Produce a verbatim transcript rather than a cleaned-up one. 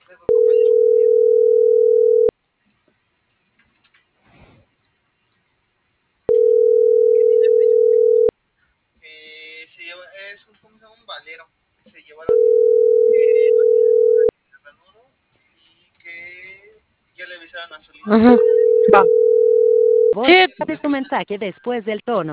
Eh, se lleva, es un, ¿cómo se llama? Un valero. Se lleva la que no tiene ranuro y que ya le avisaron a su línea. Ujú. Va. Voz Sí, de su mensaje después del tono.